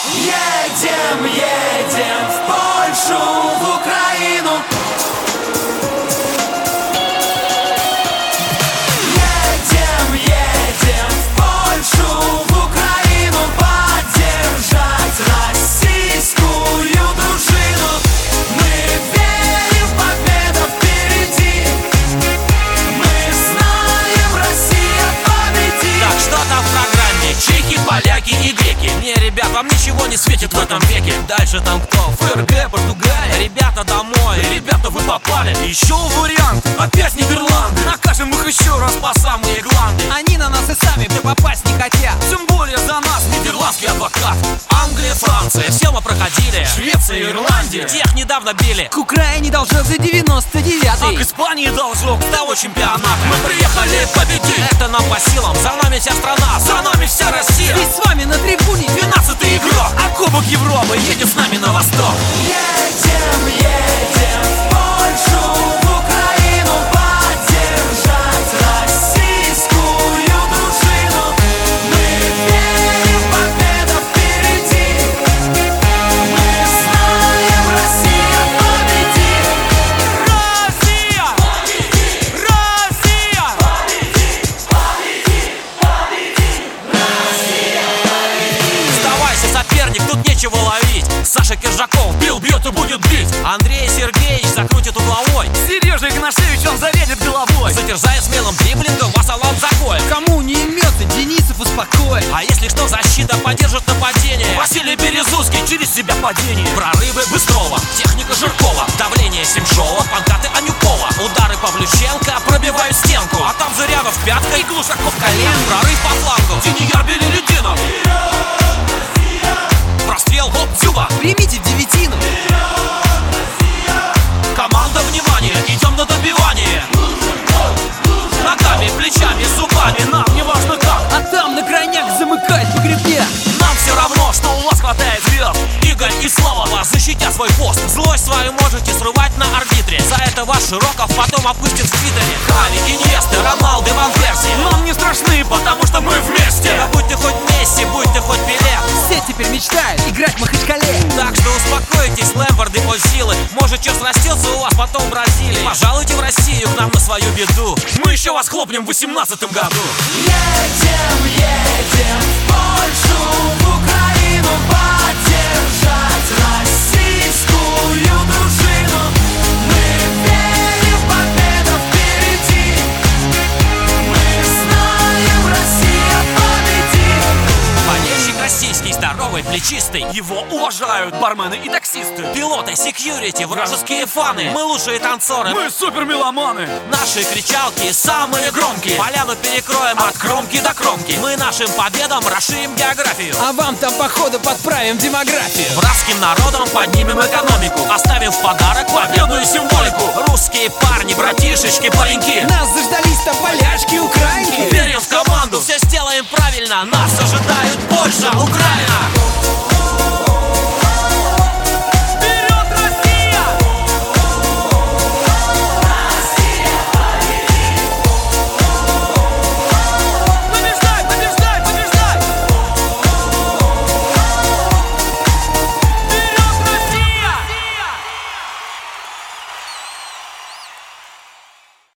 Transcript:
Едем, едем в Польшу, в Украину. Едем, едем в Польшу, в Украину, поддержать российскую дружину. Мы верим в победу впереди. Мы знаем, Россия победит. Так, что там в программе? Чехи, поляки и греки. Не, ребят, вам ничего не светит в этом веке. Дальше там кто? ФРГ, Португалия. Ребята, домой, ребята, вы попали. Еще вариант, опять Нидерланды. Накажем их еще раз по самые гланды. Они на нас и сами попасть не хотят. Тем более за нас нидерландский адвокат. Англия, Франция, все мы проходили. Швеция, Ирландия, тех недавно били. К Украине должок за 99-й. А к Испании должок с того чемпионата. Мы приехали победить, это нам по силам. За нами вся страна, за нами вся Россия. И с вами на трибуне 12-й игрок, а Кубок Европы едет с нами на восток. Едем, едем в Польшу, в Украину, поддержать российскую дружину. Мы верим в победу впереди. Мы знаем, Россия победит. Россия! Победит! Россия! Победит, победит, победит. Россия победит. Сдавайся, соперник, тут нечего ловить. Саша Киржаков бил, бьет и будет бить. Андрей Сергеевич закрутит угловой. Сережа Игнашевич, он заведет головой. Затерзает смелым дриблингом, Васалам закоет. Кому не имется, Денисов успокоит. А если что, защита поддержит нападение. Василий Березуцкий через себя падение. Прорывы Быстрова, техника Жиркова. Давление Семшова, панкаты Анюкова. Удары Павлюченко, пробивают стенку. А там Зырянов пятка и Глушаков колен. Прорыв по флангу, Денияр Белелединов. Прострел, гоп, Дзюба. Примите в девятину. Команда, внимание, идем на добивание. Ногами, плечами, зубами, нам не важно как. А там на крайняк замыкает по гребне. Нам все равно, что у вас хватает звезд. Игорь и Слава вас защитят свой пост. Злость свою можете срывать на арбитре. За это ваш Широков потом опустит в твиттере. Хави, Иньеста, Роналду, Ван Перси нам не страшны, потому что мы вместе. Да будь ты хоть Месси, будь ты хоть Пеле. Все теперь мечтают играть в Махачкале. Так что успокойтесь, Лэмпарды, силы. Может, что срастется у вас потом в Бразилии. Пожалуйте в Россию к нам на свою беду. Мы еще вас хлопнем в 18-м году. Едем, едем в Польшу, в Украину, поддержать российскую дружину. Мы верим в победу впереди. Мы знаем, Россия победит. Болельщик российский, здоровый, плечистый. Его уважают бармены и таксисты. Пилоты, секьюрити, вражеские фаны. Мы лучшие танцоры, мы супер меломаны. Наши кричалки самые громкие. Поляну перекроем от кромки до кромки. Мы нашим победам расширим географию. А вам там походу подправим демографию. Братским народом поднимем экономику. Оставим в подарок победу и символику. Русские парни, братишечки, пареньки. Нас заждались там поляшки, украинки. Верим в команду, все сделаем правильно. Нас ожидают Польша, Украина.